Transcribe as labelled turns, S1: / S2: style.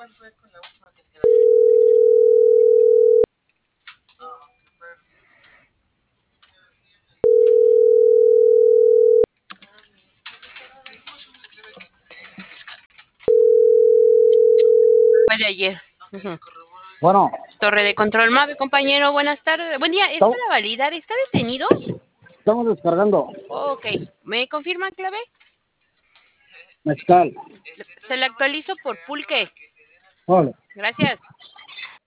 S1: Fue de ayer. Ujú.
S2: Bueno,
S1: Torre de control MAVE, compañero, buenas tardes. Buen día, es
S2: estamos,
S1: para validar, ¿está detenido?
S2: estamos descargando
S1: Ok, ¿me confirma clave?
S2: Mezcal.
S1: Se le actualizo por pulque.
S2: Vale.
S1: Gracias.